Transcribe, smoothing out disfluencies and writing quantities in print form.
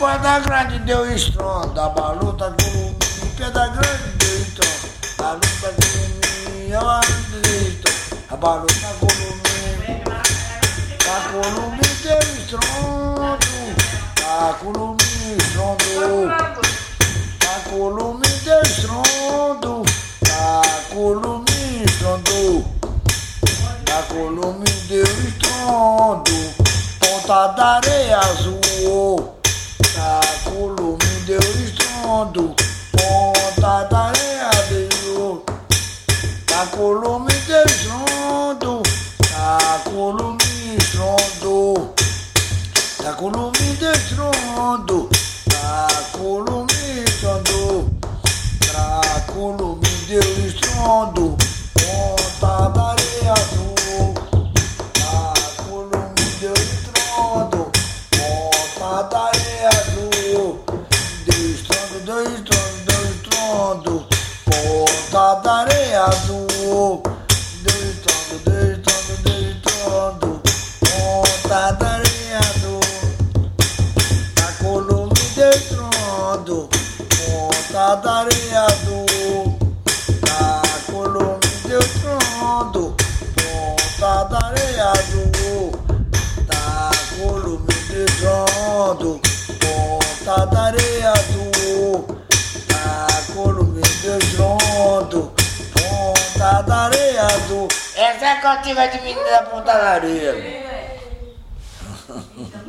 Pedra Grande deu estrondo, a baluta curumim. Pedra Grande deu estrondo, a baluta curumim. A baluta curumim. A curumim deu estrondo, a curumim estrondou. A curumim deu estrondo, a curumim estrondou. A curumim deu estrondo, ponta da areia azul. A curumim deu estrondo, ponta da areia azul. A curumim deu estrondo, a curumim estrondou. A curumim deu estrondo, a curumim estrondou. A curumim deu estrondo, ponta da areia azul. A curumim deu estrondo, ponta da areia azul. Deu estrondo, ponta da areia azul. Deu estrondo, ponta da areia azul. A curumim deu estrondo, ponta da areia azul. A curumim deu estrondo, ponta da areia azul. A curumim deu estrondo, ponta da areia azul. A curumim deu estrondo, ponta da areia azul. Essa é a cantiga de menina da ponta da areia.